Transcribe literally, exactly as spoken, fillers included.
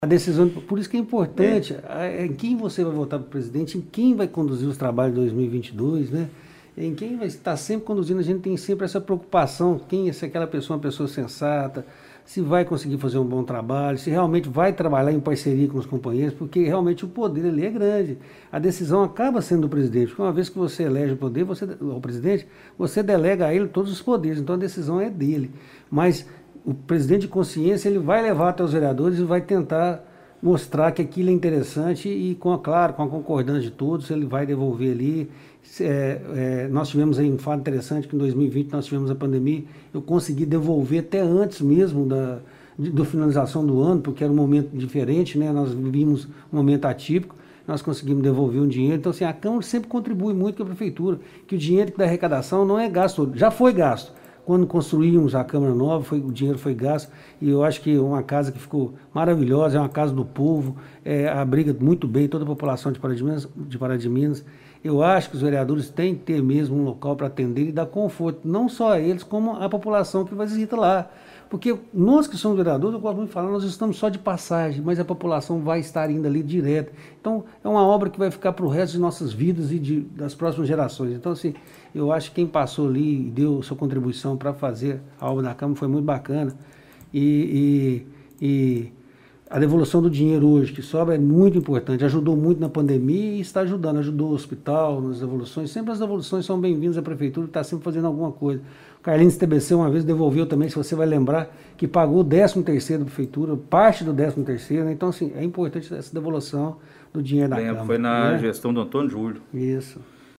A decisão, por isso que é importante, é. em quem você vai votar para o presidente, em quem vai conduzir os trabalhos de dois mil e vinte e dois, né? Em quem vai estar sempre conduzindo, a gente tem sempre essa preocupação, quem é, se aquela pessoa é uma pessoa sensata, se vai conseguir fazer um bom trabalho, se realmente vai trabalhar em parceria com os companheiros, porque realmente o poder ali é grande. A decisão acaba sendo do presidente, porque uma vez que você elege o poder, você, o presidente, você delega a ele todos os poderes, então a decisão é dele. Mas o presidente de consciência, ele vai levar até os vereadores e vai tentar mostrar que aquilo é interessante e, com a, claro, com a concordância de todos, ele vai devolver ali. É, é, nós tivemos aí um fato interessante que em dois mil e vinte nós tivemos a pandemia, eu consegui devolver até antes mesmo da de, do finalização do ano, porque era um momento diferente, né? Nós vivíamos um momento atípico, nós conseguimos devolver um dinheiro. Então, assim, a Câmara sempre contribui muito com a Prefeitura, que o dinheiro da arrecadação não é gasto, já foi gasto. Quando construímos a Câmara Nova, foi, o dinheiro foi gasto, e eu acho que é uma casa que ficou maravilhosa, é uma casa do povo, é, abriga muito bem toda a população de Pará de Minas, de Pará de Minas. Eu acho que os vereadores têm que ter mesmo um local para atender e dar conforto, não só a eles, como a população que vai visitar lá. Porque nós que somos vereadores, eu gosto muito de falar, nós estamos só de passagem, mas a população vai estar indo ali direto. Então, é uma obra que vai ficar para o resto de nossas vidas e de, das próximas gerações. Então, assim, eu acho que quem passou ali e deu sua contribuição para fazer a obra da Câmara foi muito bacana. E, e, e a devolução do dinheiro hoje que sobra é muito importante, ajudou muito na pandemia e está ajudando, ajudou o hospital nas devoluções. Sempre as devoluções são bem-vindas à Prefeitura, que está sempre fazendo alguma coisa. O Carlinhos T B C uma vez devolveu também, se você vai lembrar, que pagou o décimo terceiro da Prefeitura, parte do décimo terceiro, né? Então, assim, é importante essa devolução do dinheiro da Lembro, Câmara. foi na né? gestão do Antônio Júlio. Isso.